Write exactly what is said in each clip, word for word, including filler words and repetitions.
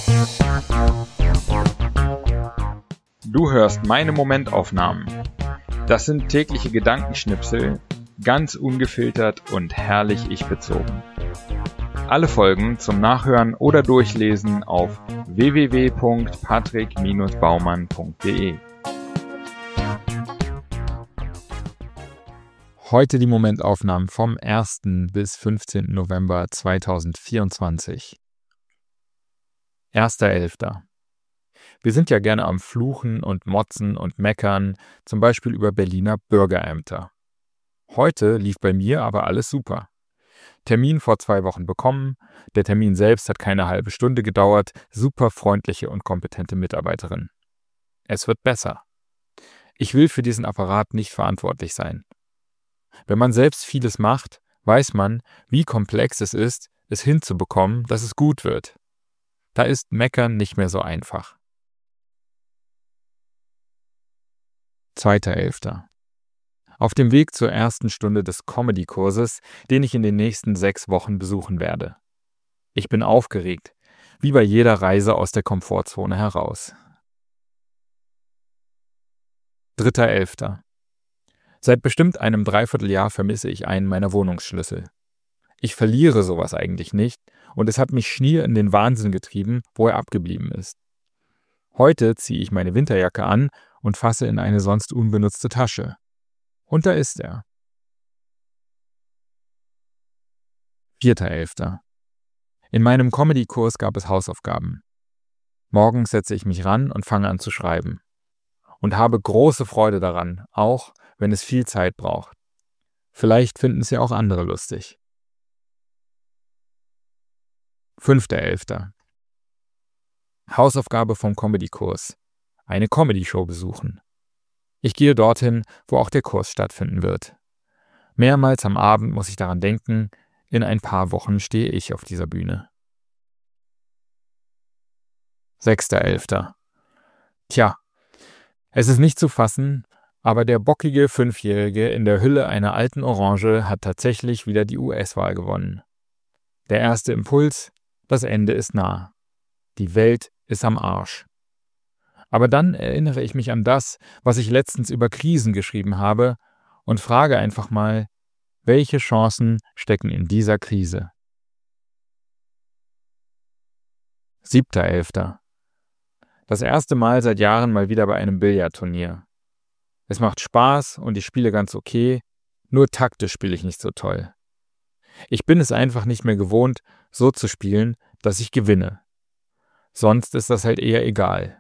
Du hörst meine Momentaufnahmen. Das sind tägliche Gedankenschnipsel, ganz ungefiltert und herrlich ich-bezogen. Alle Folgen zum Nachhören oder Durchlesen auf w w w punkt patrick Bindestrich baumann punkt d e. Heute die Momentaufnahmen vom ersten bis fünfzehnten November zweitausendvierundzwanzig. erster elfter Wir sind ja gerne am Fluchen und Motzen und Meckern, zum Beispiel über Berliner Bürgerämter. Heute lief bei mir aber alles super. Termin vor zwei Wochen bekommen, der Termin selbst hat keine halbe Stunde gedauert, super freundliche und kompetente Mitarbeiterin. Es wird besser. Ich will für diesen Apparat nicht verantwortlich sein. Wenn man selbst vieles macht, weiß man, wie komplex es ist, es hinzubekommen, dass es gut wird. Da ist Meckern nicht mehr so einfach. zweiter elfter Auf dem Weg zur ersten Stunde des Comedy-Kurses, den ich in den nächsten sechs Wochen besuchen werde. Ich bin aufgeregt, wie bei jeder Reise aus der Komfortzone heraus. dritter elfter Seit bestimmt einem Dreivierteljahr vermisse ich einen meiner Wohnungsschlüssel. Ich verliere sowas eigentlich nicht und es hat mich schier in den Wahnsinn getrieben, wo er abgeblieben ist. Heute ziehe ich meine Winterjacke an und fasse in eine sonst unbenutzte Tasche. Und da ist er. vierter elfter In meinem Comedy-Kurs gab es Hausaufgaben. Morgens setze ich mich ran und fange an zu schreiben. Und habe große Freude daran, auch wenn es viel Zeit braucht. Vielleicht finden es ja auch andere lustig. fünfter elfter Hausaufgabe vom Comedy-Kurs. Eine Comedy-Show besuchen. Ich gehe dorthin, wo auch der Kurs stattfinden wird. Mehrmals am Abend muss ich daran denken, in ein paar Wochen stehe ich auf dieser Bühne. sechster elfter Tja, es ist nicht zu fassen, aber der bockige Fünfjährige in der Hülle einer alten Orange hat tatsächlich wieder die U S-Wahl gewonnen. Der erste Impuls, das Ende ist nah. Die Welt ist am Arsch. Aber dann erinnere ich mich an das, was ich letztens über Krisen geschrieben habe und frage einfach mal, welche Chancen stecken in dieser Krise? siebter elfter Das erste Mal seit Jahren mal wieder bei einem Billardturnier. Es macht Spaß und ich spiele ganz okay, nur taktisch spiele ich nicht so toll. Ich bin es einfach nicht mehr gewohnt, so zu spielen, dass ich gewinne. Sonst ist das halt eher egal.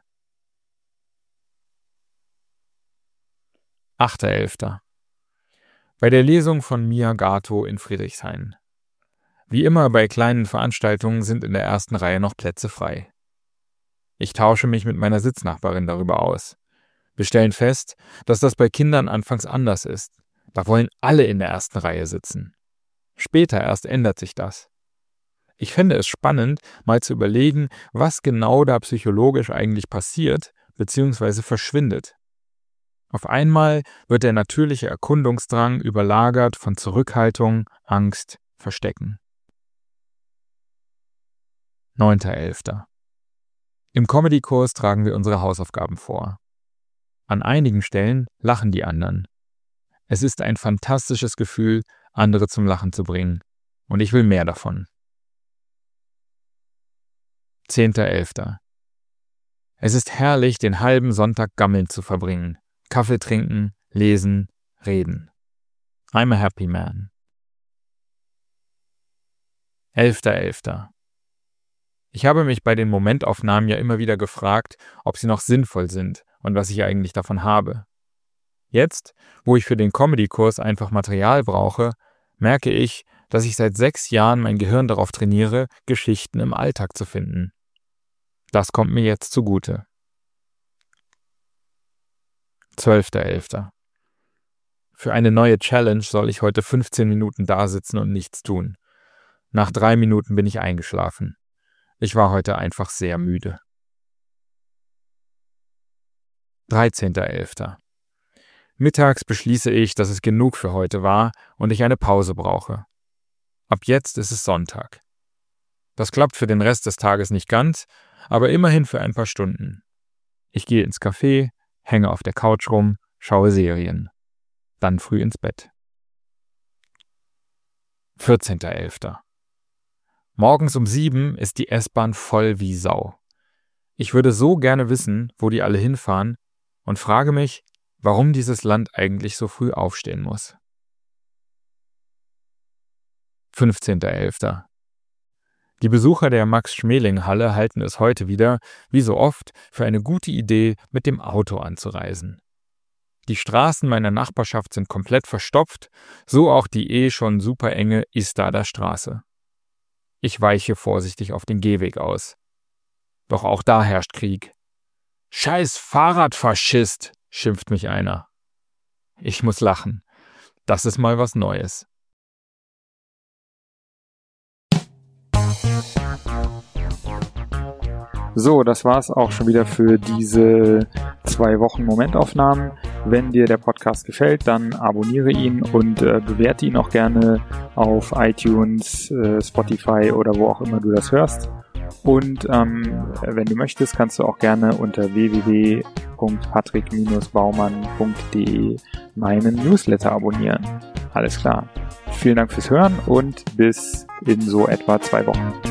achter elfter Bei der Lesung von Mia Gato in Friedrichshain. Wie immer bei kleinen Veranstaltungen sind in der ersten Reihe noch Plätze frei. Ich tausche mich mit meiner Sitznachbarin darüber aus. Wir stellen fest, dass das bei Kindern anfangs anders ist. Da wollen alle in der ersten Reihe sitzen. Später erst ändert sich das. Ich fände es spannend, mal zu überlegen, was genau da psychologisch eigentlich passiert bzw. verschwindet. Auf einmal wird der natürliche Erkundungsdrang überlagert von Zurückhaltung, Angst, Verstecken. neunter elfter Im Comedy-Kurs tragen wir unsere Hausaufgaben vor. An einigen Stellen lachen die anderen. Es ist ein fantastisches Gefühl, andere zum Lachen zu bringen. Und ich will mehr davon. zehnter elfter Es ist herrlich, den halben Sonntag gammeln zu verbringen. Kaffee trinken, lesen, reden. I'm a happy man. elfter elfter Ich habe mich bei den Momentaufnahmen ja immer wieder gefragt, ob sie noch sinnvoll sind und was ich eigentlich davon habe. Jetzt, wo ich für den Comedy-Kurs einfach Material brauche, merke ich, dass ich seit sechs Jahren mein Gehirn darauf trainiere, Geschichten im Alltag zu finden. Das kommt mir jetzt zugute. zwölfter elfter Für eine neue Challenge soll ich heute fünfzehn Minuten dasitzen und nichts tun. Nach drei Minuten bin ich eingeschlafen. Ich war heute einfach sehr müde. dreizehnter elfter Mittags beschließe ich, dass es genug für heute war und ich eine Pause brauche. Ab jetzt ist es Sonntag. Das klappt für den Rest des Tages nicht ganz, aber immerhin für ein paar Stunden. Ich gehe ins Café, hänge auf der Couch rum, schaue Serien. Dann früh ins Bett. vierzehnter elfter Morgens um sieben ist die S-Bahn voll wie Sau. Ich würde so gerne wissen, wo die alle hinfahren und frage mich, warum dieses Land eigentlich so früh aufstehen muss. fünfzehnter elfter Die Besucher der Max-Schmeling-Halle halten es heute wieder, wie so oft, für eine gute Idee, mit dem Auto anzureisen. Die Straßen meiner Nachbarschaft sind komplett verstopft, so auch die eh schon super enge Istader Straße. Ich weiche vorsichtig auf den Gehweg aus. Doch auch da herrscht Krieg. »Scheiß Fahrradfaschist«, schimpft mich einer. Ich muss lachen. Das ist mal was Neues. So, das war's auch schon wieder für diese zwei Wochen Momentaufnahmen. Wenn dir der Podcast gefällt, dann abonniere ihn und äh, bewerte ihn auch gerne auf iTunes, äh, Spotify oder wo auch immer du das hörst. Und ähm, wenn du möchtest, kannst du auch gerne unter w w w punkt patrick baumann punkt d e meinen Newsletter abonnieren. Alles klar. Vielen Dank fürs Hören und bis in so etwa zwei Wochen.